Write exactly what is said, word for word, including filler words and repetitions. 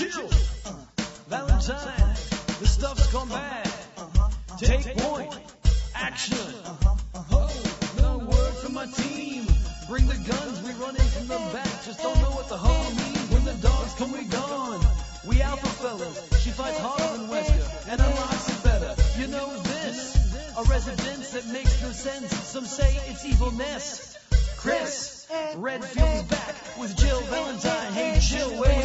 chill. Valentine, the stuff's gone bad. Take point, action. Oh, no word from my team. Bring the guns, we run in from the back. Just don't know what the whole means. When the dogs come, we gone. We alpha fellas. She fights harder than Wesker and unlocks it better. You know this, a residence that makes no sense. Some say it's evilness. Chris Redfield's back with Jill Valentine. Hey Jill, where